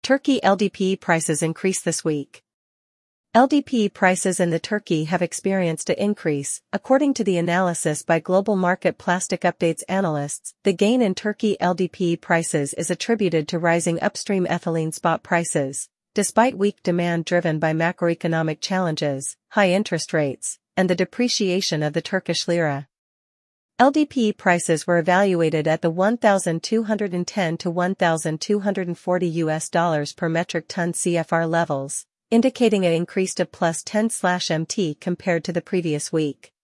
Turkey LDPE prices increase this week. LDPE prices in the Turkey have experienced an increase, according to the analysis by Global Market Plastic Updates analysts. The gain in Turkey LDPE prices is attributed to rising upstream ethylene spot prices, despite weak demand driven by macroeconomic challenges, high interest rates, and the depreciation of the Turkish lira. LDPE prices were evaluated at the $1,210 to $1,240 per metric ton CFR levels, indicating an increase of +10/MT compared to the previous week.